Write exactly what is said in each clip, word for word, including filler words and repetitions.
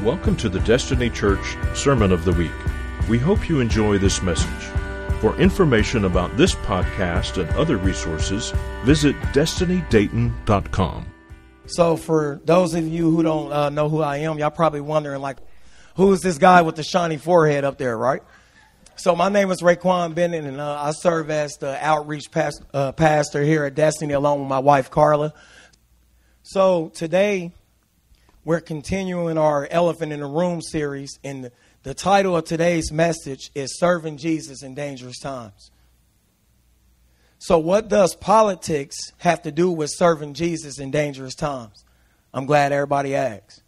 Welcome to the Destiny Church Sermon of the Week. We hope you enjoy this message. For information about this podcast and other resources, visit destiny dayton dot com. So for those of you who don't uh, know who I am, y'all probably wondering, like, who is this guy with the shiny forehead up there, right? So my name is Raekwon Bennett, and uh, I serve as the outreach past, uh, pastor here at Destiny along with my wife, Carla. So today, we're continuing our Elephant in the Room series, and the, the title of today's message is Serving Jesus in Dangerous Times. So what does politics have to do with serving Jesus in dangerous times? I'm glad everybody asked.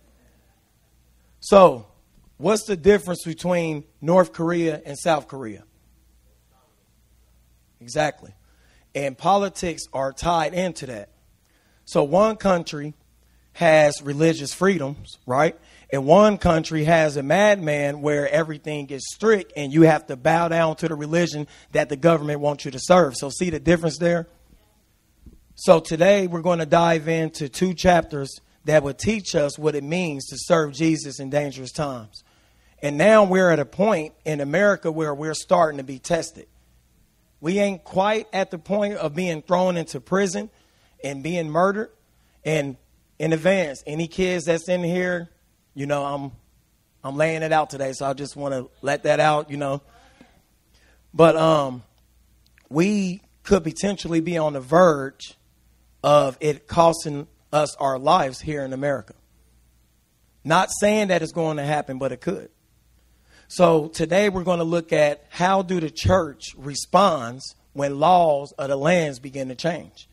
So what's the difference between North Korea and South Korea? Exactly. And politics are tied into that. So one country has religious freedoms, right? And one country has a madman where everything is strict and you have to bow down to the religion that the government wants you to serve. So see the difference there? So today we're going to dive into two chapters that would teach us what it means to serve Jesus in dangerous times. And now we're at a point in America where we're starting to be tested. We ain't quite at the point of being thrown into prison and being murdered. And in advance, any kids that's in here, you know, I'm I'm laying it out today, so I just want to let that out, you know. But um, we could potentially be on the verge of it costing us our lives here in America. Not saying that it's going to happen, but it could. So today we're going to look at how do the church responds when laws of the lands begin to change.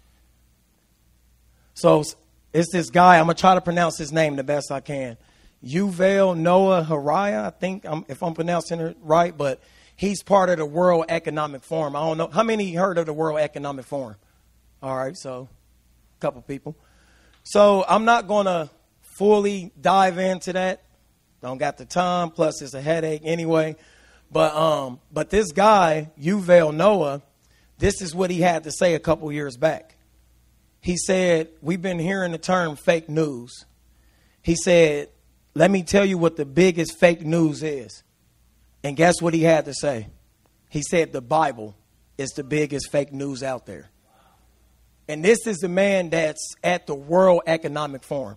So it's this guy, I'm going to try to pronounce his name the best I can. Yuval Noah Harari, I think, I'm, if I'm pronouncing it right, but he's part of the World Economic Forum. I don't know. How many heard of the World Economic Forum? All right, so a couple people. So I'm not going to fully dive into that. Don't got the time, plus it's a headache anyway. But um, but this guy, Yuval Noah, this is what he had to say a couple years back. He said, we've been hearing the term fake news. He said, let me tell you what the biggest fake news is. And guess what he had to say? He said the Bible is the biggest fake news out there. And this is the man that's at the World Economic Forum.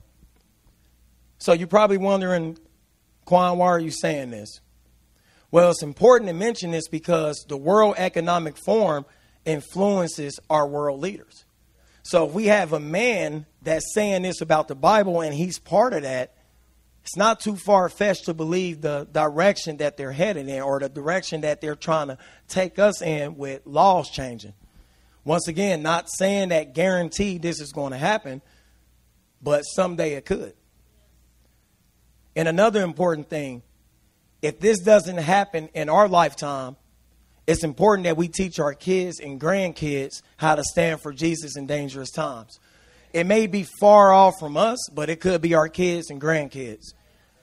So you're probably wondering, Quan, why are you saying this? Well, it's important to mention this because the World Economic Forum influences our world leaders. So if we have a man that's saying this about the Bible and he's part of that, it's not too far-fetched to believe the direction that they're headed in or the direction that they're trying to take us in with laws changing. Once again, not saying that guaranteed this is going to happen, but someday it could. And another important thing, if this doesn't happen in our lifetime, it's important that we teach our kids and grandkids how to stand for Jesus in dangerous times. It may be far off from us, but it could be our kids and grandkids.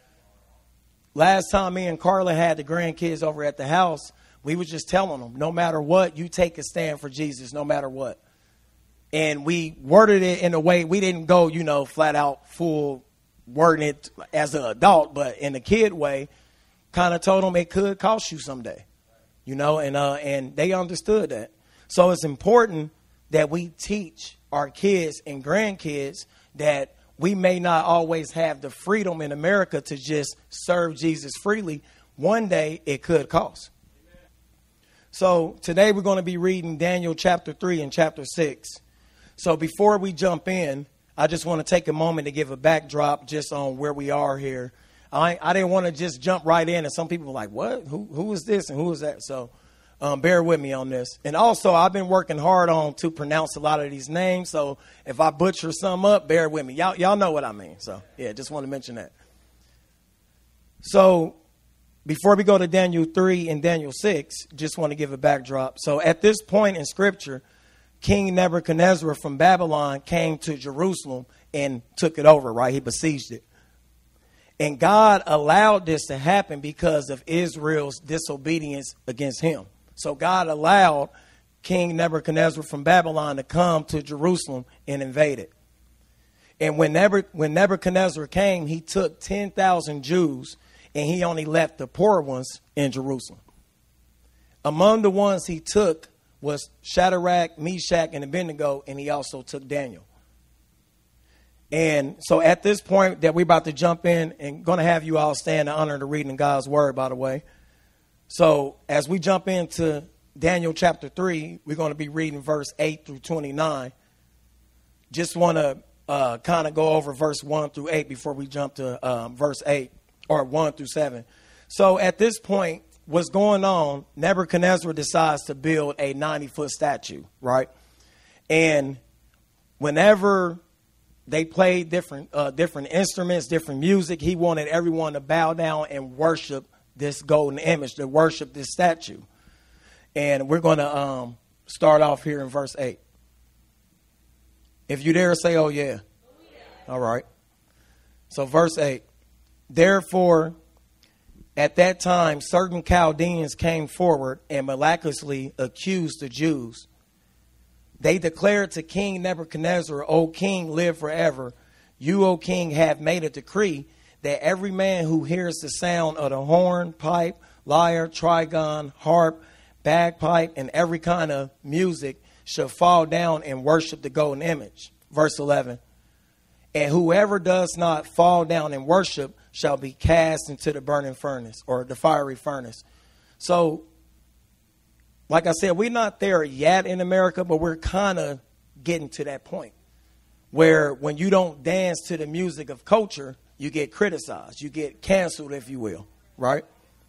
Last time me and Carla had the grandkids over at the house, we were just telling them, no matter what, you take a stand for Jesus, no matter what. And we worded it in a way, we didn't go, you know, flat out full wording it as an adult, but in the kid way, kind of told them it could cost you someday. You know, and uh, and they understood that. So it's important that we teach our kids and grandkids that we may not always have the freedom in America to just serve Jesus freely. One day it could cost. Amen. So today we're going to be reading Daniel chapter three and chapter six. So before we jump in, I just want to take a moment to give a backdrop just on where we are here. I, I didn't want to just jump right in. And some people were like, what? Who, who is this and who is that? So um, bear with me on this. And also, I've been working hard on to pronounce a lot of these names. So if I butcher some up, bear with me. Y'all, y'all know what I mean. So, yeah, just want to mention that. So before we go to Daniel three and Daniel six, just want to give a backdrop. So at this point in Scripture, King Nebuchadnezzar from Babylon came to Jerusalem and took it over, right? He besieged it. And God allowed this to happen because of Israel's disobedience against him. So God allowed King Nebuchadnezzar from Babylon to come to Jerusalem and invade it. And when, Nebu- when Nebuchadnezzar came, he took ten thousand Jews, and he only left the poor ones in Jerusalem. Among the ones he took was Shadrach, Meshach, and Abednego, and he also took Daniel. And so at this point that we're about to jump in, and going to have you all stand in honor of the reading of God's word, by the way. So as we jump into Daniel chapter three, we're going to be reading verse eight through twenty-nine. Just want to uh, kind of go over verse one through eight before we jump to um, verse eight, or one through seven. So at this point, what's going on, Nebuchadnezzar decides to build a ninety-foot statue, right? And whenever they played different uh, different instruments, different music, he wanted everyone to bow down and worship this golden image, to worship this statue. And we're going to um, start off here in verse eight. If you dare say, oh, yeah. Oh, yeah. All right. So verse eight. Therefore, at that time, certain Chaldeans came forward and miraculously accused the Jews. They declared to King Nebuchadnezzar, O king, live forever. You, O king, have made a decree that every man who hears the sound of the horn, pipe, lyre, trigon, harp, bagpipe, and every kind of music shall fall down and worship the golden image. Verse eleven. And whoever does not fall down and worship shall be cast into the burning furnace, or the fiery furnace. So, like I said, we're not there yet in America, but we're kind of getting to that point where when you don't dance to the music of culture, you get criticized, you get canceled, if you will, right?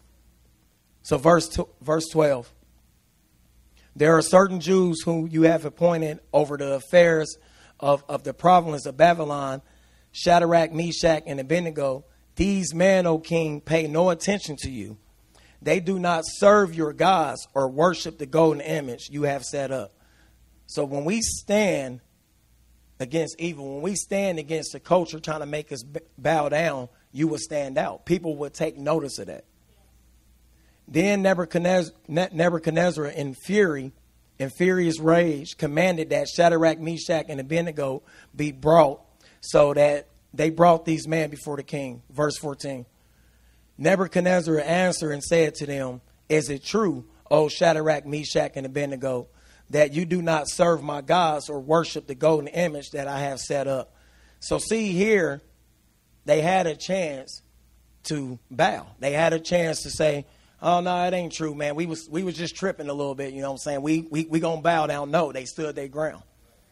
So verse two, verse twelve. There are certain Jews whom you have appointed over the affairs of, of the province of Babylon, Shadrach, Meshach, and Abednego. These men, O king, pay no attention to you. They do not serve your gods or worship the golden image you have set up. So when we stand against evil, when we stand against the culture trying to make us bow down, you will stand out. People will take notice of that. Then Nebuchadnezzar, Nebuchadnezzar in fury, in furious rage, commanded that Shadrach, Meshach, and Abednego be brought, so that they brought these men before the king. Verse fourteen. Nebuchadnezzar answered and said to them, is it true, O Shadrach, Meshach, and Abednego, that you do not serve my gods or worship the golden image that I have set up? So see here, they had a chance to bow. They had a chance to say, oh, no, it ain't true, man. We was we was just tripping a little bit, you know what I'm saying? We we we gonna bow down. No, they stood their ground.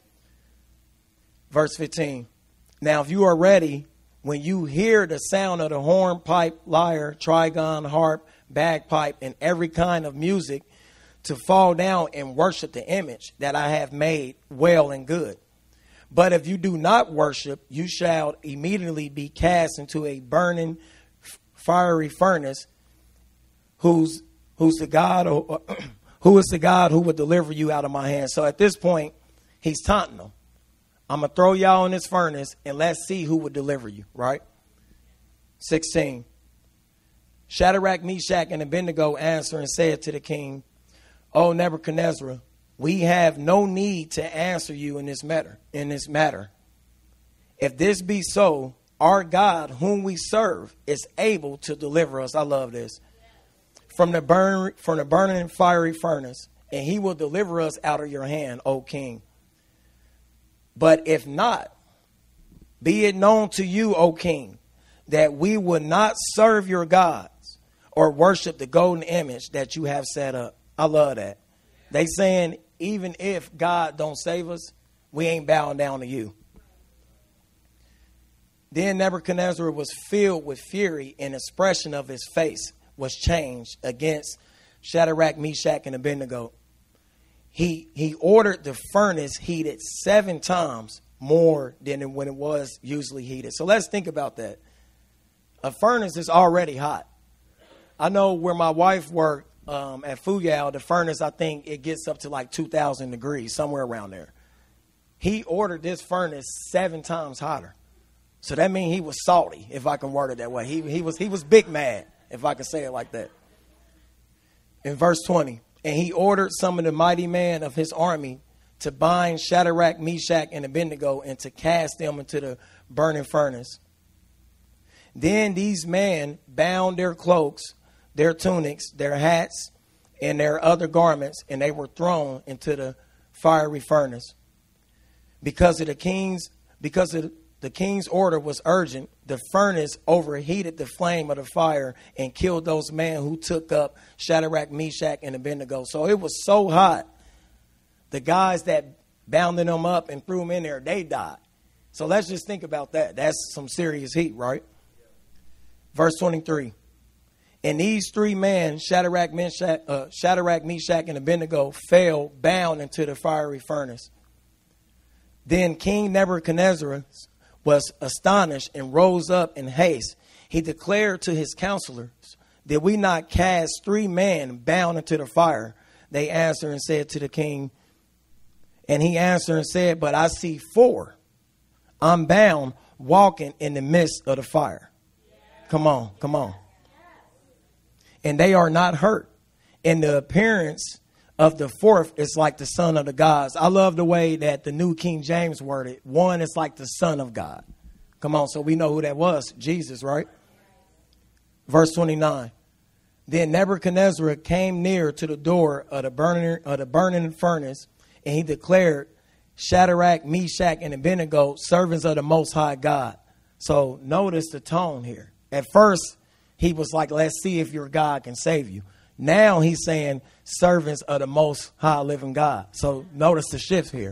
Verse fifteen. Now, if you are ready, when you hear the sound of the horn, pipe, lyre, trigon, harp, bagpipe, and every kind of music, to fall down and worship the image that I have made well and good. But if you do not worship, you shall immediately be cast into a burning, fiery furnace. Who's who's the God or, who is the God who would deliver you out of my hand? So at this point, he's taunting them. I'm going to throw y'all in this furnace and let's see who would deliver you, right? sixteen. Shadrach, Meshach, and Abednego answered and said to the king, O Nebuchadnezzar, we have no need to answer you in this matter. In this matter, if this be so, our God, whom we serve, is able to deliver us. I love this. From the burn, from the burning fiery furnace, and he will deliver us out of your hand, O king. But if not, be it known to you, O king, that we will not serve your gods or worship the golden image that you have set up. I love that. They saying, even if God don't save us, we ain't bowing down to you. Then Nebuchadnezzar was filled with fury, and the expression of his face was changed against Shadrach, Meshach, and Abednego. He he ordered the furnace heated seven times more than when it was usually heated. So let's think about that. A furnace is already hot. I know where my wife worked um, at Fuyao, the furnace, I think it gets up to like two thousand degrees, somewhere around there. He ordered this furnace seven times hotter. So that means he was salty, if I can word it that way. He he was he was big mad, if I can say it like that. In verse twenty, and he ordered some of the mighty men of his army to bind Shadrach, Meshach, and Abednego, and to cast them into the burning furnace. Then these men bound their cloaks, their tunics, their hats, and their other garments, and they were thrown into the fiery furnace. Because of the king's, because of the king's order was urgent, the furnace overheated the flame of the fire and killed those men who took up Shadrach, Meshach, and Abednego. So it was so hot, the guys that bounded them up and threw them in there, they died. So let's just think about that. That's some serious heat, right? Verse twenty-three. And these three men, Shadrach, Meshach, uh, Shadrach, Meshach, and Abednego, fell bound into the fiery furnace. Then King Nebuchadnezzar was astonished and rose up in haste. He declared to his counselors, did we not cast three men bound into the fire? They answered and said to the king, and he answered and said, but I see four unbound walking in the midst of the fire. Come on, come on. And they are not hurt. And the appearance of the fourth is like the son of the gods. I love the way that the New King James worded. One is like the son of God. Come on, so we know who that was. Jesus, right? Verse twenty-nine. Then Nebuchadnezzar came near to the door of the burning, of the burning furnace, and he declared, Shadrach, Meshach, and Abednego, servants of the Most High God. So notice the tone here. At first, he was like, let's see if your God can save you. Now he's saying servants of the Most High living God. So notice the shift here.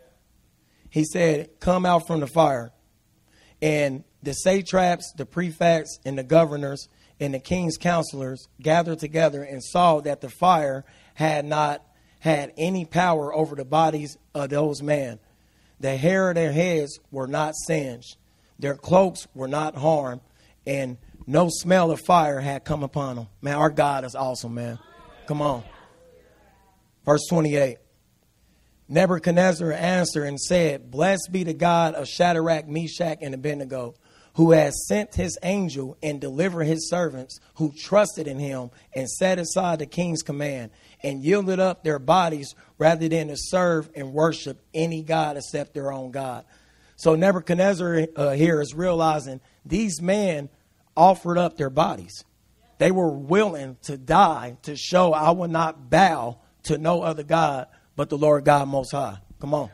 He said, come out from the fire. And the satraps, the prefects, and the governors, and the king's counselors gathered together and saw that the fire had not had any power over the bodies of those men. The hair of their heads were not singed. Their cloaks were not harmed. And no smell of fire had come upon them. Man, our God is awesome, man. Come on. Verse twenty-eight. Nebuchadnezzar answered and said, blessed be the God of Shadrach, Meshach, and Abednego, who has sent his angel and delivered his servants who trusted in him and set aside the king's command and yielded up their bodies rather than to serve and worship any God except their own God. So Nebuchadnezzar uh, here is realizing these men offered up their bodies. They were willing to die to show I will not bow to no other God but the Lord God Most High. Come on.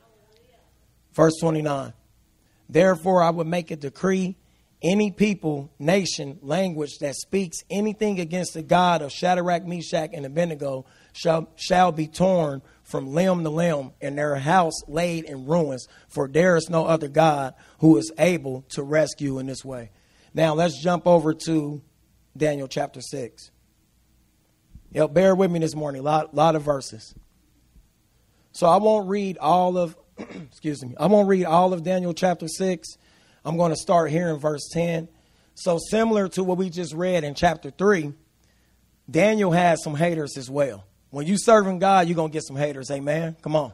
Verse twenty-nine. Therefore, I would make a decree. Any people, nation, language that speaks anything against the God of Shadrach, Meshach, and Abednego shall, shall be torn from limb to limb and their house laid in ruins. For there is no other God who is able to rescue in this way. Now, let's jump over to Daniel chapter six. Yo, bear with me this morning. A lot, lot of verses. So I won't read all of, excuse me, I won't read all of Daniel chapter six. I'm going to start here in verse ten. So similar to what we just read in chapter three, Daniel has some haters as well. When you serving God, you're going to get some haters. Amen. Come on.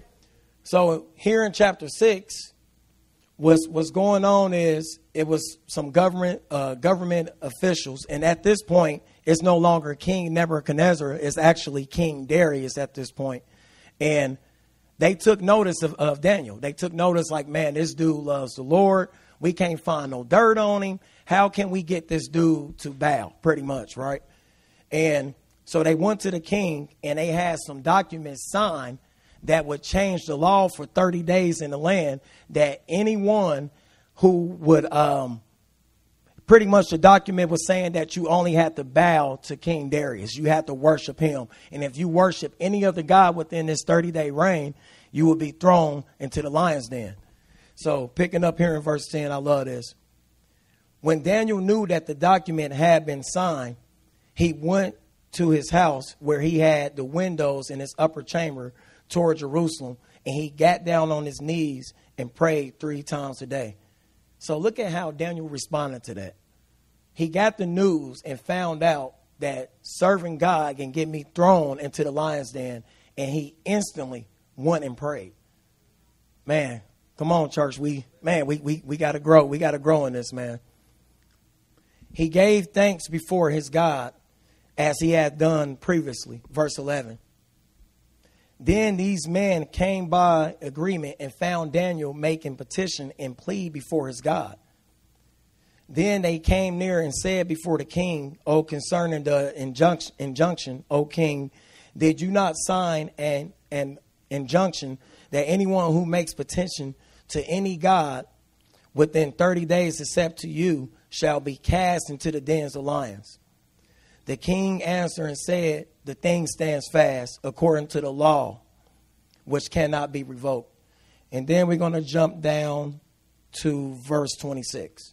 So here in chapter six, what's, what's going on is it was some government, uh, government officials. And at this point, it's no longer King Nebuchadnezzar. It's actually King Darius at this point. And they took notice of, of Daniel. They took notice like, man, this dude loves the Lord. We can't find no dirt on him. How can we get this dude to bow? Pretty much, right? And so they went to the king and they had some documents signed that would change the law for thirty days in the land, that anyone who would um, pretty much the document was saying that you only had to bow to King Darius. You had to worship him. And if you worship any other God within this thirty-day reign, you will be thrown into the lion's den. So picking up here in verse ten, I love this. When Daniel knew that the document had been signed, he went to his house where he had the windows in his upper chamber toward Jerusalem, and he got down on his knees and prayed three times a day. So look at how Daniel responded to that. He got the news and found out that serving God can get me thrown into the lion's den. And he instantly went and prayed. Man, come on, church. We, man, we, we, we got to grow. We got to grow in this, man. He gave thanks before his God as he had done previously. Verse eleven. Then these men came by agreement and found Daniel making petition and plea before his God. Then they came near and said before the king, O concerning the injunction, injunction, O king, did you not sign an, an injunction that anyone who makes petition to any god within thirty days except to you shall be cast into the dens of lions? The king answered and said, the thing stands fast according to the law, which cannot be revoked. And then we're going to jump down to verse twenty-six.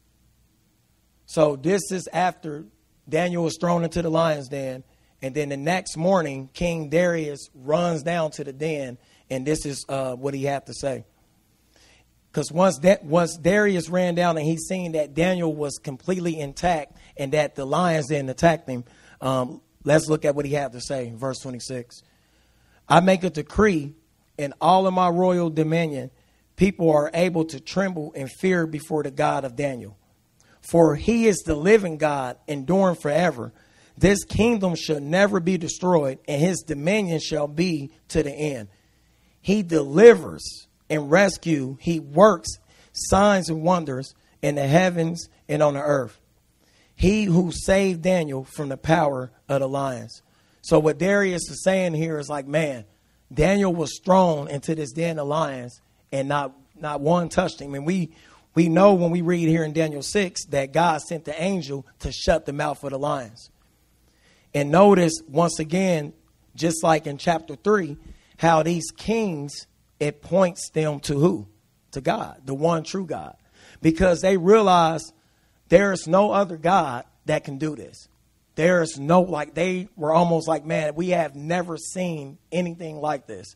So this is after Daniel was thrown into the lion's den. And then the next morning, King Darius runs down to the den. And this is uh, what he had to say. Because once that once Darius ran down and he seen that Daniel was completely intact and that the lions didn't attack him, um, let's look at what he had to say. Verse twenty-six. I make a decree in all of my royal dominion, people are able to tremble and fear before the God of Daniel. For he is the living God, enduring forever. This kingdom shall never be destroyed, and his dominion shall be to the end. He delivers and rescue. He works signs and wonders in the heavens and on the earth. He who saved Daniel from the power of the lions. So what Darius is saying here is like, man, Daniel was thrown into this den of lions and not not one touched him. And we we know when we read here in Daniel six that God sent the angel to shut the mouth of the lions. And notice once again, just like in chapter three, how these kings, it points them to who? To God, the one true God. Because they realize there is no other God that can do this. There's no, like, they were almost like, man, we have never seen anything like this.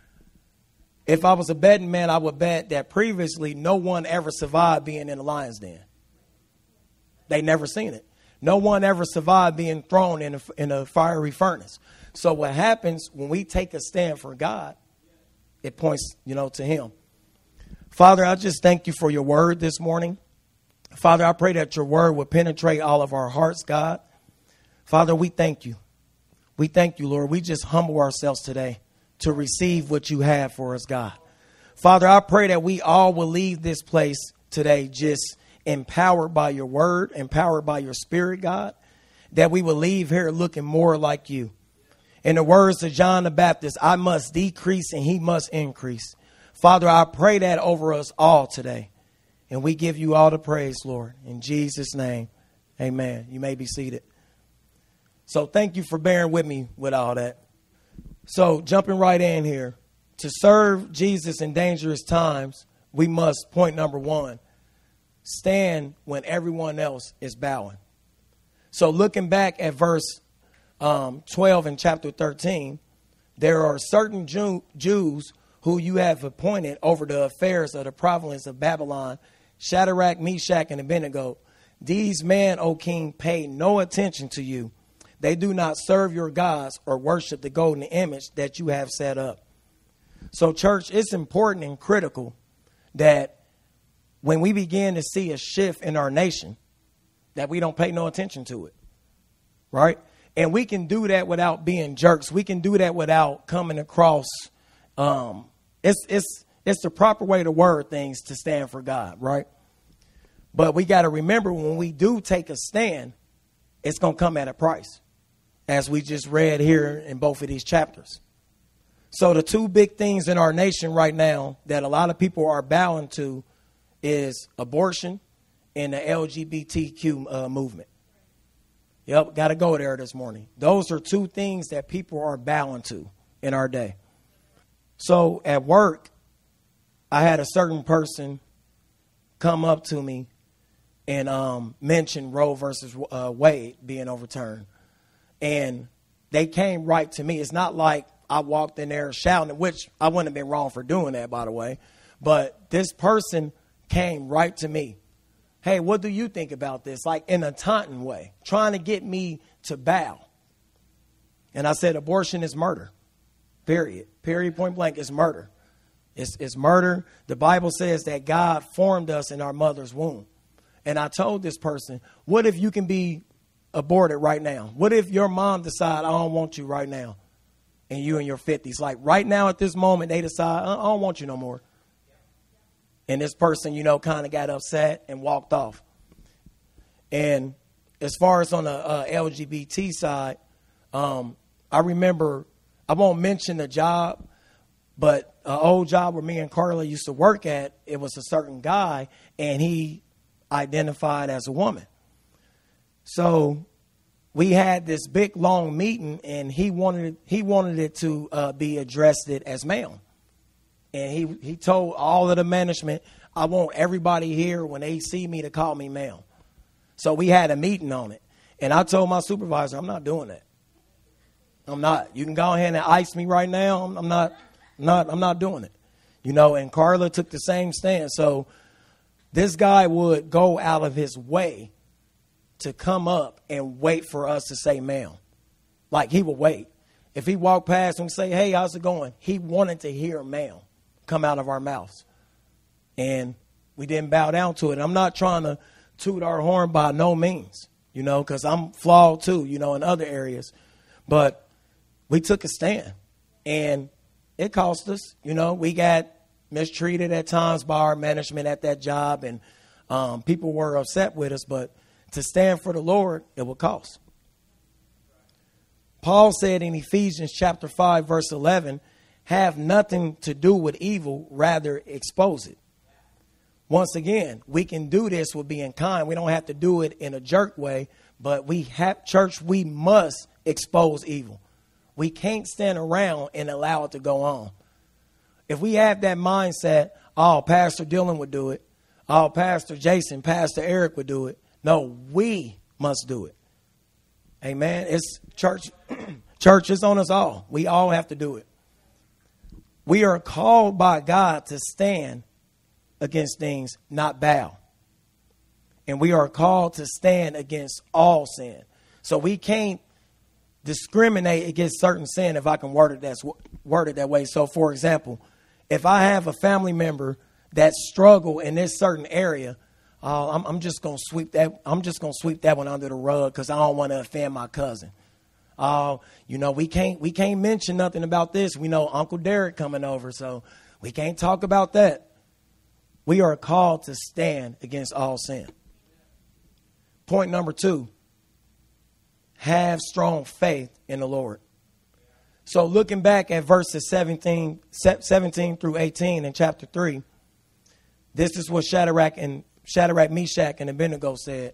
If I was a betting man, I would bet that previously no one ever survived being in a lion's den. They never seen it. No one ever survived being thrown in a, in a fiery furnace. So what happens when we take a stand for God, it points, you know, to him. Father, I just thank you for your word this morning. Father, I pray that your word will penetrate all of our hearts, God. Father, we thank you. We thank you, Lord. We just humble ourselves today to receive what you have for us, God. Father, I pray that we all will leave this place today just empowered by your word, empowered by your spirit, God, that we will leave here looking more like you. In the words of John the Baptist, I must decrease and he must increase. Father, I pray that over us all today. And we give you all the praise, Lord. In Jesus' name, amen. You may be seated. So thank you for bearing with me with all that. So jumping right in here, to serve Jesus in dangerous times, we must, point number one, stand when everyone else is bowing. So looking back at verse um, twelve in chapter thirteen, there are certain Jew- Jews who you have appointed over the affairs of the province of Babylon, Shadrach, Meshach, and Abednego. These men, O king, pay no attention to you. They do not serve your gods or worship the golden image that you have set up. So, church, it's important and critical that when we begin to see a shift in our nation, that we don't pay no attention to it, right? And we can do that without being jerks. We can do that without coming across. Um, it's it's it's the proper way to word things to stand for God, right? But we got to remember when we do take a stand, it's going to come at a price, as we just read here in both of these chapters. So the two big things in our nation right now that a lot of people are bowing to is abortion and the L G B T Q uh, movement. Yep, got to go there this morning. Those are two things that people are bowing to in our day. So at work, I had a certain person come up to me and um, mention Roe versus uh, Wade being overturned. And they came right to me. It's not like I walked in there shouting, which I wouldn't have been wrong for doing that, by the way. But this person came right to me. Hey, what do you think about this? Like in a taunting way, trying to get me to bow. And I said, abortion is murder. Period. Period, point blank, is murder. It's, it's murder. The Bible says that God formed us in our mother's womb. And I told this person, what if you can be aborted right now? What if your mom decide I don't want you right now? and you in your fifties. Like right now at this moment, they decide, I don't want you no more. And this person, you know, kind of got upset and walked off. And as far as on the uh, L G B T side, um, I remember, I won't mention the job, but an old job where me and Carla used to work at, it was a certain guy, and he identified as a woman. So we had this big, long meeting, and he wanted he wanted it to uh, be addressed it as male. And he, he told all of the management, I want everybody here when they see me to call me male. So we had a meeting on it. And I told my supervisor, I'm not doing that. I'm not. You can go ahead and ice me right now. I'm, I'm not, not, I'm not doing it. You know, and Carla took the same stand. So this guy would go out of his way to come up and wait for us to say male. Like he would wait. If he walked past and say, hey, how's it going? He wanted to hear male come out of our mouths. And we didn't bow down to it. I'm not trying to toot our horn by no means, you know, because I'm flawed too, you know, in other areas. But we took a stand, and it cost us. You know, we got mistreated at times by our management at that job, and um, people were upset with us. But to stand for the Lord, it would cost. Paul said in Ephesians chapter five, verse eleven, have nothing to do with evil, rather expose it. Once again, we can do this with being kind. We don't have to do it in a jerk way, but we have, church, we must expose evil. We can't stand around and allow it to go on. If we have that mindset, oh, Pastor Dylan would do it. Oh, Pastor Jason, Pastor Eric would do it. No, we must do it. Amen. It's church. Church is on us all. We all have to do it. We are called by God to stand against things, not bow. And we are called to stand against all sin. So we can't discriminate against certain sin, if I can word it, that's, word it that way. So, for example, if I have a family member that struggle in this certain area, uh, I'm, I'm just gonna sweep that. I'm just gonna sweep that one under the rug because I don't want to offend my cousin. Uh, you know, we can't we can't mention nothing about this. We know Uncle Derek coming over, so we can't talk about that. We are called to stand against all sin. Point number two, have strong faith in the Lord. So looking back at verses seventeen, seventeen through eighteen in chapter three, this is what Shadrach and Shadrach, Meshach, and Abednego said.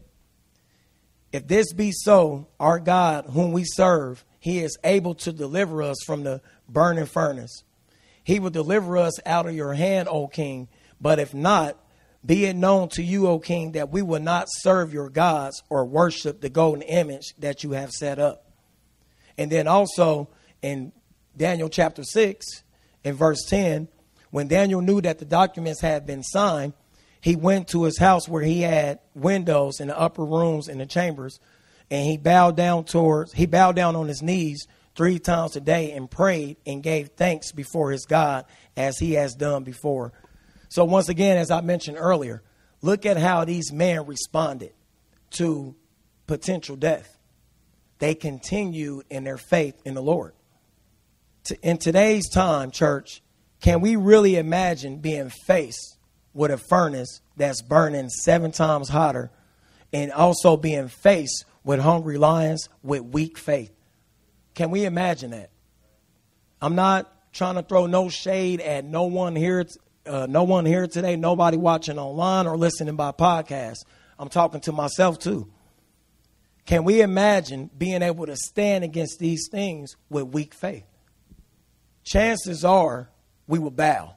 If this be so, our God, whom we serve, he is able to deliver us from the burning furnace. He will deliver us out of your hand, O king. But if not, be it known to you, O king, that we will not serve your gods or worship the golden image that you have set up. And then also in Daniel chapter six, in verse ten, when Daniel knew that the documents had been signed, he went to his house where he had windows in the upper rooms in the chambers, and he bowed down towards, he bowed down on his knees three times a day and prayed and gave thanks before his God as he has done before. So once again, as I mentioned earlier, look at how these men responded to potential death. They continued in their faith in the Lord. In today's time, church, can we really imagine being faced with a furnace that's burning seven times hotter and also being faced with hungry lions with weak faith? Can we imagine that? I'm not trying to throw no shade at no one here, uh, no one here today, nobody watching online or listening by podcast. I'm talking to myself too. Can we imagine being able to stand against these things with weak faith? Chances are we will bow.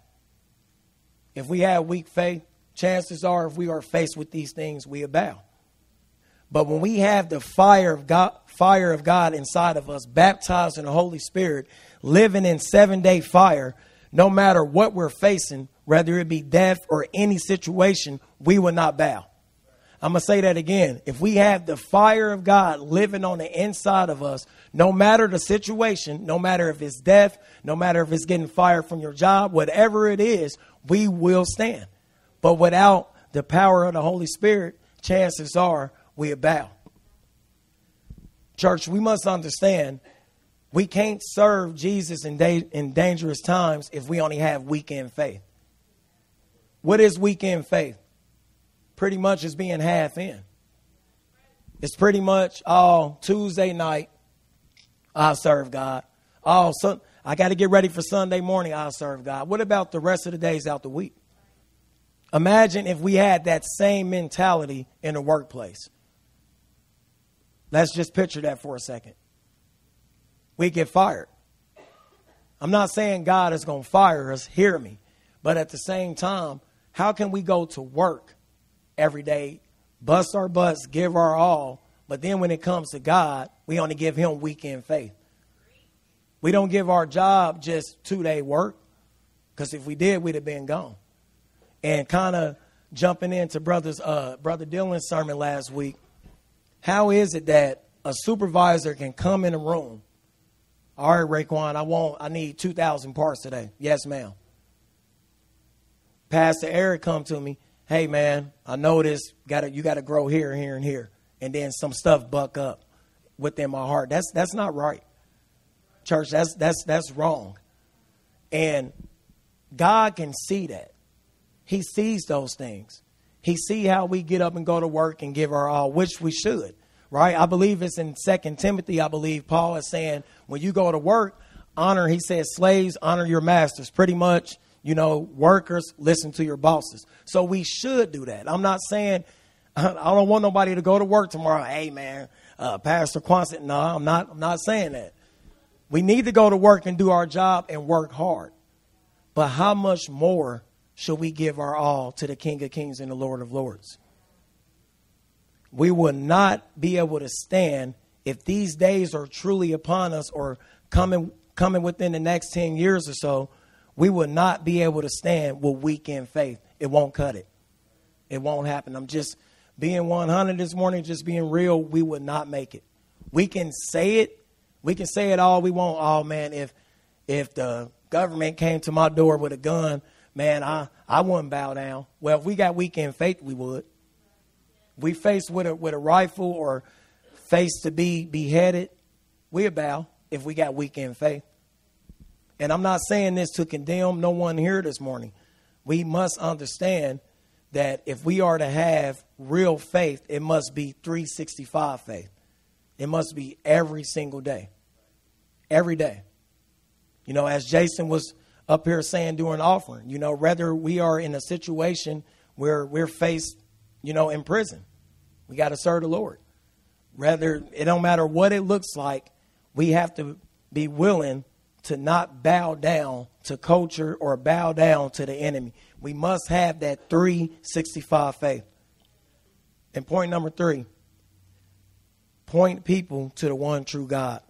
If we have weak faith, chances are if we are faced with these things, we will bow. But when we have the fire of God, fire of God inside of us, baptized in the Holy Spirit, living in seven-day fire, no matter what we're facing, whether it be death or any situation, we will not bow. I'm going to say that again. If we have the fire of God living on the inside of us, no matter the situation, no matter if it's death, no matter if it's getting fired from your job, whatever it is, we will stand. But without the power of the Holy Spirit, chances are we bow. Church, we must understand We can't serve Jesus in, da- in dangerous times if we only have weekend faith. What is weekend faith? Pretty much is being half in. It's pretty much, oh, Tuesday night, I'll serve God. Oh, so I got to get ready for Sunday morning, I'll serve God. What about the rest of the days out the week? Imagine if we had that same mentality in the workplace. Let's just picture that for a second. We get fired. I'm not saying God is going to fire us, hear me. But at the same time, how can we go to work every day, bust our butts, give our all, but then when it comes to God, we only give him weekend faith? We don't give our job just two-day work, because if we did, we'd have been gone. And kind of jumping into brother's, uh, Brother Dylan's sermon last week, how is it that a supervisor can come in a room? All right, Raekwon, I want, I need two thousand parts today. Yes, ma'am. Pastor Eric come to me. Hey, man, I know this. Gotta, you got to grow here, here, and here. And then some stuff buck up within my heart. That's that's not right. Church, that's that's that's wrong. And God can see that. He sees those things. He see how we get up and go to work and give our all, which we should. Right? I believe it's in Second Timothy. I believe Paul is saying when you go to work, honor, he says, slaves, honor your masters. Pretty much, you know, workers, listen to your bosses. So we should do that. I'm not saying, I don't want nobody to go to work tomorrow. Hey, man, uh, Pastor Quan said, no, I'm not, I'm not saying that. We need to go to work and do our job and work hard. But how much more should we give our all to the King of Kings and the Lord of Lords? We will not be able to stand if these days are truly upon us or coming coming within the next ten years or so. We will not be able to stand with weekend faith. It won't cut it. It won't happen. I'm just being one hundred this morning, just being real. We would not make it. We can say it. We can say it all we want. Oh, man, if if the government came to my door with a gun, man, I, I wouldn't bow down. Well, if we got weekend faith, we would. We faced with a with a rifle or faced to be beheaded, we'd bow if we got weekend faith. And I'm not saying this to condemn no one here this morning. We must understand that if we are to have real faith, it must be three sixty-five faith. It must be every single day. Every day. You know, as Jason was up here saying during the offering, you know, whether we are in a situation where we're faced, you know, in prison, we got to serve the Lord. Rather, it don't matter what it looks like, we have to be willing to not bow down to culture or bow down to the enemy. We must have that three sixty-five faith. And point number three, point people to the one true God.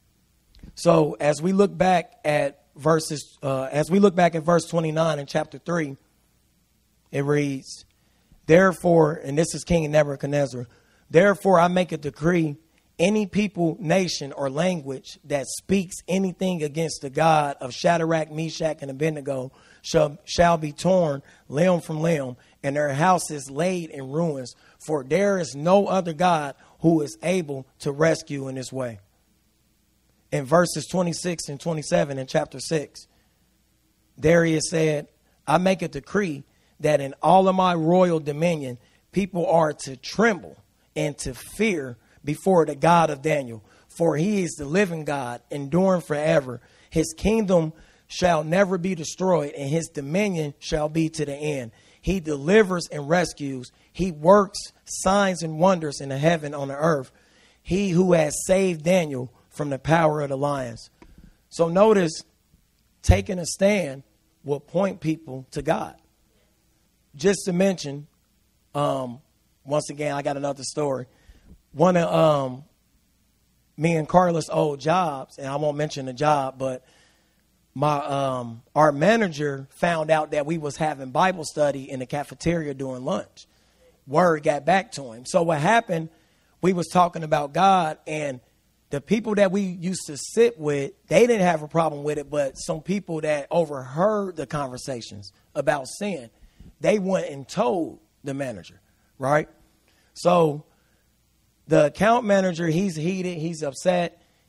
So as we look back at verses, uh, as we look back at verse twenty-nine in chapter three, it reads, therefore, and this is King Nebuchadnezzar, therefore I make a decree, any people, nation, or language that speaks anything against the God of Shadrach, Meshach, and Abednego shall, shall be torn limb from limb, and their houses laid in ruins. For there is no other God who is able to rescue in this way. In verses twenty-six and twenty-seven in chapter six, Darius said, I make a decree that in all of my royal dominion, people are to tremble and to fear before the God of Daniel. For he is the living God, enduring forever. His kingdom shall never be destroyed, and his dominion shall be to the end. He delivers and rescues. He works signs and wonders in the heaven on the earth. He who has saved Daniel from the power of the lions. So notice, taking a stand will point people to God. Just to mention, um, once again, I got another story. One of um, me and Carla's old jobs, and I won't mention the job, but my um, our manager found out that we was having Bible study in the cafeteria during lunch. Word got back to him. So what happened, we was talking about God, and the people that we used to sit with, they didn't have a problem with it, but some people that overheard the conversations about sin, they went and told the manager, right? So the account manager, he's heated, he's upset.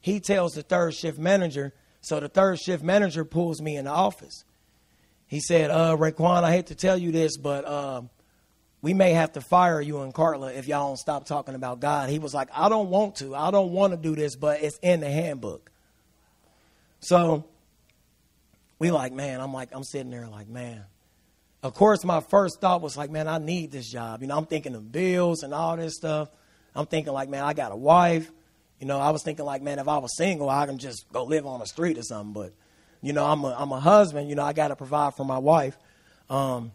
he tells the third shift manager. So the third shift manager pulls me in the office. He said, uh, Raekwon, I hate to tell you this, but um, we may have to fire you and Carla if y'all don't stop talking about God. He was like, I don't want to. I don't want to do this, but it's in the handbook. So we like, man, I'm like, I'm sitting there like, man. Of course, my first thought was like, man, I need this job. You know, I'm thinking of bills and all this stuff. I'm thinking like, man, I got a wife. You know, I was thinking like, man, if I was single, I can just go live on the street or something. But, you know, I'm a, I'm a husband. You know, I got to provide for my wife. Um,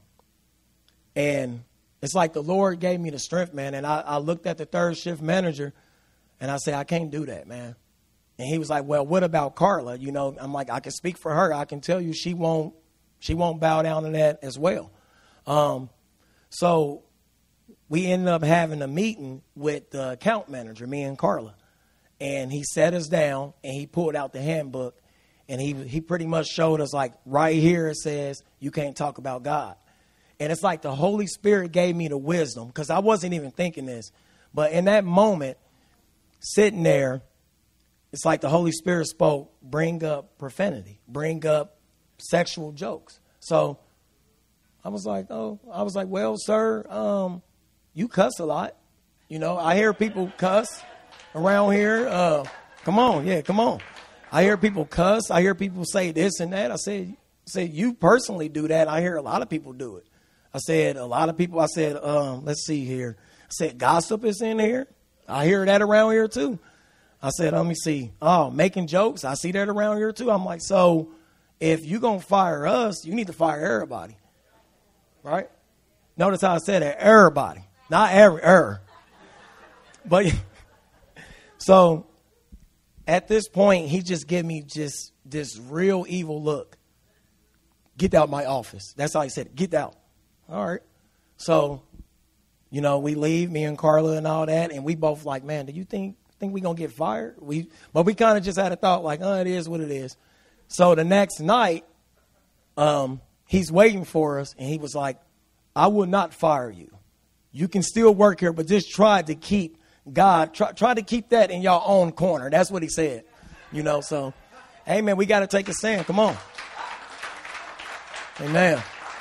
and it's like the Lord gave me the strength, man. And I, I looked at the third shift manager and I said, I can't do that, man. And he was like, well, what about Carla? You know, I'm like, I can speak for her. I can tell you she won't she won't bow down to that as well. Um, so we ended up having a meeting with the account manager, me and Carla. And he sat us down and he pulled out the handbook and he he pretty much showed us like right here it says you can't talk about God. And it's like the Holy Spirit gave me the wisdom because I wasn't even thinking this. But in that moment, sitting there, it's like the Holy Spirit spoke, bring up profanity, bring up sexual jokes. So I was like, oh, I was like, well, sir, um, you cuss a lot. You know, I hear people cuss around here. Uh, come on. Yeah, come on. I hear people cuss. I hear people say this and that. I said, I said, you personally do that. I hear a lot of people do it. I said, a lot of people, I said, um, let's see here. I said, gossip is in here. I hear that around here too. I said, let me see. Oh, making jokes. I see that around here too. I'm like, so if you're going to fire us, you need to fire everybody. Right? Notice how I said it. Everybody. Not every, er. But so at this point, he just gave me just this real evil look. Get out of my office. That's how he said it. Get out. All right. So, you know, we leave, me and Carla and all that. And we both like, man, do you think think we going to get fired? We, but we kind of just had a thought like, oh, it is what it is. So the next night, um, he's waiting for us. And he was like, I will not fire you. You can still work here, but just try to keep God, try, try to keep that in your own corner. That's what he said. You know, so, hey, man, we got to take a stand. Come on. Amen.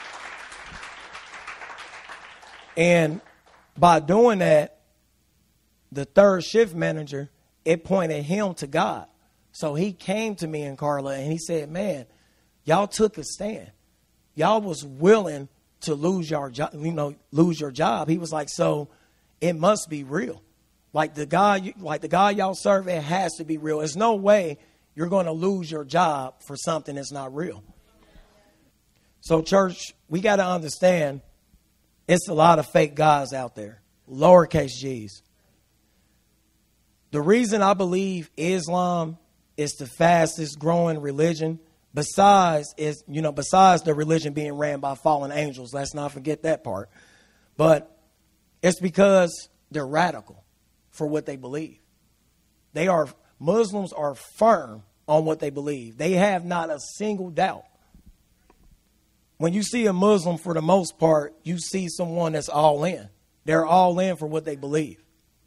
And by doing that, the third shift manager, it pointed him to God. So he came to me and Carla and he said, man, y'all took a stand. Y'all was willing to lose your job, you know, lose your job. He was like, so it must be real. Like the God, like the God y'all serve, it has to be real. There's no way you're going to lose your job for something that's not real. So church, we got to understand it's a lot of fake gods out there, lowercase g's. The reason I believe Islam is the fastest growing religion, besides is, you know, besides the religion being ran by fallen angels, let's not forget that part. But it's because they're radical for what they believe. They are, Muslims are firm on what they believe. They have not a single doubt. When you see a Muslim, for the most part, you see someone that's all in. They're all in for what they believe.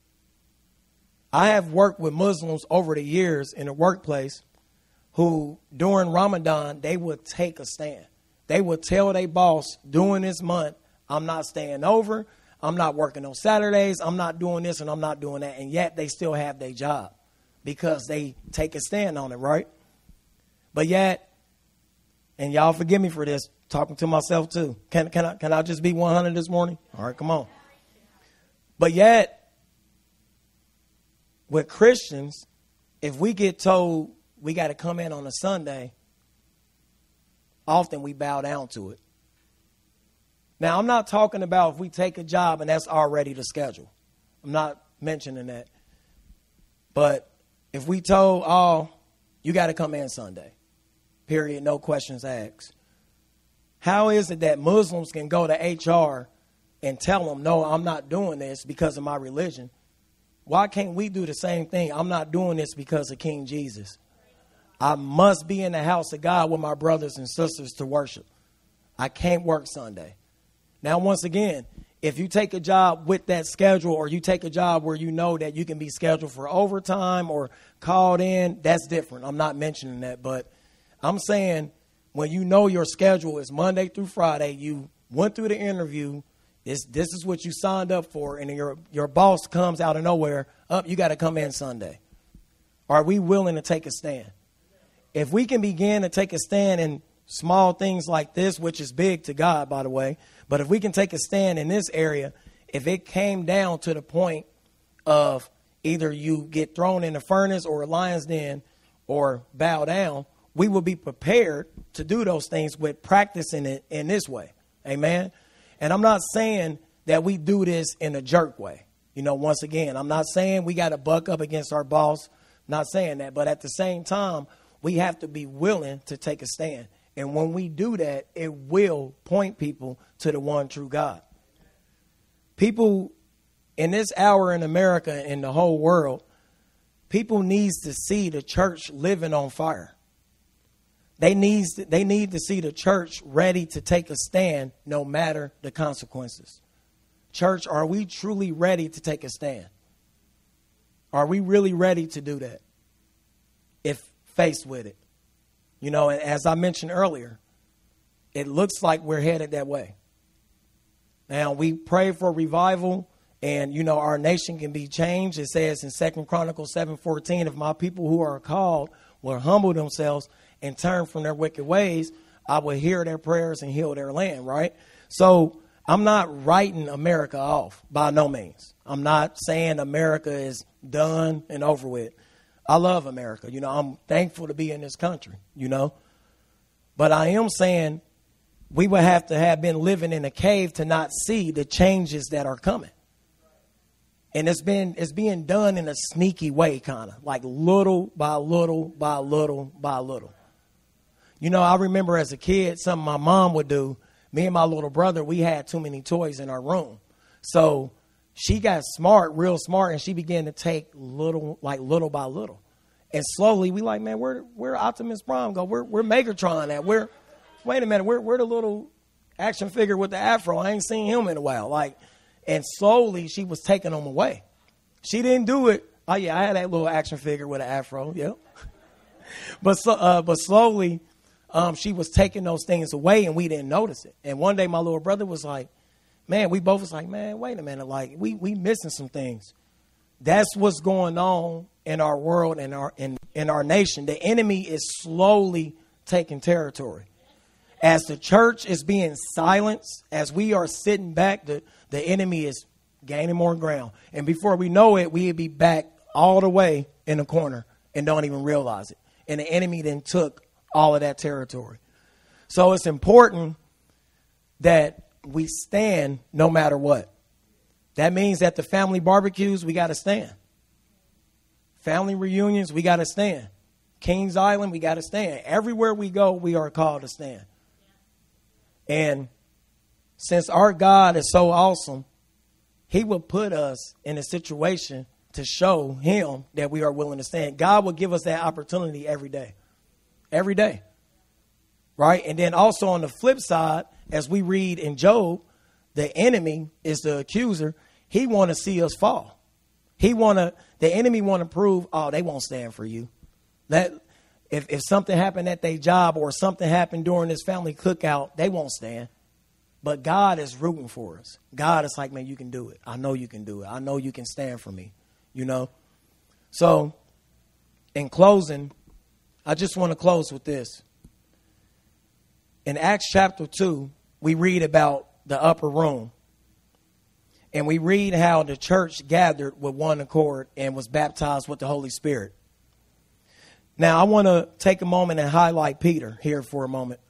I have worked with Muslims over the years in the workplace who, during Ramadan, they would take a stand. They would tell their boss, during this month, I'm not staying over. I'm not working on Saturdays. I'm not doing this and I'm not doing that. And yet they still have their job because they take a stand on it, right? But yet, and y'all forgive me for this, talking to myself too. Can, can I, can I just be one hundred this morning? All right, come on. But yet, with Christians, if we get told we got to come in on a Sunday, often we bow down to it. Now, I'm not talking about if we take a job and that's already the schedule. I'm not mentioning that. But if we told, oh, you got to come in Sunday, period, no questions asked. How is it that Muslims can go to H R and tell them, no, I'm not doing this because of my religion? Why can't we do the same thing? I'm not doing this because of King Jesus. I must be in the house of God with my brothers and sisters to worship. I can't work Sunday. Now, once again, If you take a job with that schedule, or you take a job where you know that you can be scheduled for overtime or called in, that's different. I'm not mentioning that, but I'm saying when you know your schedule is Monday through Friday, you went through the interview, this this is what you signed up for, and your your boss comes out of nowhere, up, oh, you got to come in Sunday. Are we willing to take a stand? If we can begin to take a stand in small things like this, which is big to God, by the way, but if we can take a stand in this area, if it came down to the point of either you get thrown in the furnace or a lion's den or bow down, we will be prepared to do those things with practicing it in this way. Amen. And I'm not saying that we do this in a jerk way. You know, once again, I'm not saying we got to buck up against our boss. Not saying that. But at the same time, we have to be willing to take a stand. And when we do that, it will point people to the one true God. People in this hour in America and in the whole world, people needs to see the church living on fire. They needs to, they need to see the church ready to take a stand no matter the consequences. Church, are we truly ready to take a stand? Are we really ready to do that if faced with it? You know, and as I mentioned earlier, it looks like we're headed that way. Now, we pray for revival, and, you know, our nation can be changed. It says in Second Chronicles seven fourteen, if my people who are called will humble themselves and turn from their wicked ways, I will hear their prayers and heal their land, right? So I'm not writing America off by no means. I'm not saying America is done and over with. I love America. You know, I'm thankful to be in this country, you know. But I am saying we would have to have been living in a cave to not see the changes that are coming. And it's been it's being done in a sneaky way, kind of like little by little by little by little. You know, I remember as a kid, something my mom would do. Me and my little brother, we had too many toys in our room. So she got smart, real smart, and she began to take little, like little by little. And slowly we like, man, where where Optimus Prime go? Where where Megatron at? Where, wait a minute, where where the little action figure with the afro? I ain't seen him in a while. Like, and slowly she was taking them away. She didn't do it. Oh yeah, I had that little action figure with an afro. Yep. but so, uh, but slowly, um, she was taking those things away, and we didn't notice it. And one day, my little brother was like, man, we both was like, man, wait a minute. Like, we, we missing some things. That's what's going on in our world and our in, in our nation. The enemy is slowly taking territory. As the church is being silenced, as we are sitting back, the, the enemy is gaining more ground. And before we know it, we'll be back all the way in the corner and don't even realize it. And the enemy then took all of that territory. So it's important that we stand no matter what. That means that the family barbecues, we got to stand. Family reunions, we got to stand. Kings Island, we got to stand. Everywhere we go, we are called to stand. And since our God is so awesome, he will put us in a situation to show him that we are willing to stand. God will give us that opportunity every day. Every day. Right? And then also on the flip side, as we read in Job, the enemy is the accuser. He want to see us fall. He want to, the enemy want to prove, oh, they won't stand for you. That if, if something happened at their job or something happened during this family cookout, they won't stand. But God is rooting for us. God is like, man, you can do it. I know you can do it. I know you can stand for me, you know. So in closing, I just want to close with this. In Acts chapter two, we read about the upper room. And we read how the church gathered with one accord and was baptized with the Holy Spirit. Now, I want to take a moment and highlight Peter here for a moment.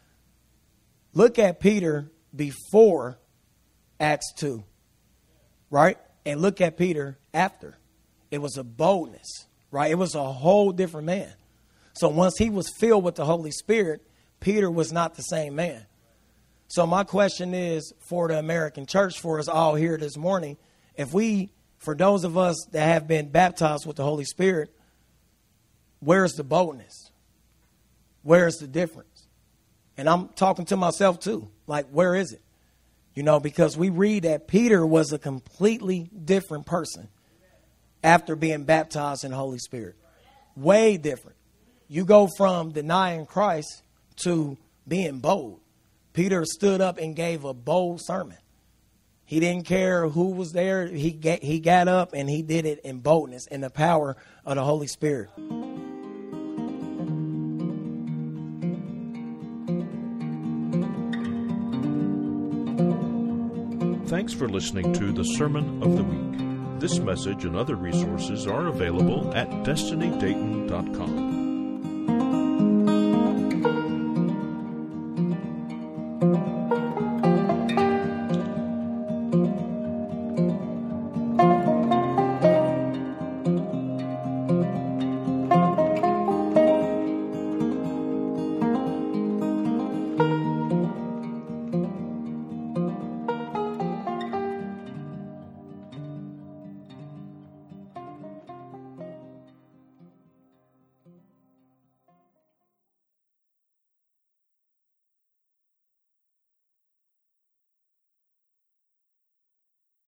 Look at Peter before Acts two, right? And look at Peter after. It was a boldness, right? It was a whole different man. So once he was filled with the Holy Spirit, Peter was not the same man. So my question is for the American church, for us all here this morning, if we, for those of us that have been baptized with the Holy Spirit, where's the boldness? Where's the difference? And I'm talking to myself too. Like, where is it? You know, because we read that Peter was a completely different person after being baptized in the Holy Spirit. Way different. You go from denying Christ to being bold. Peter stood up and gave a bold sermon. He didn't care who was there. He got, he got up and he did it in boldness and the power of the Holy Spirit. Thanks for listening to the Sermon of the Week. This message and other resources are available at destiny dayton dot com.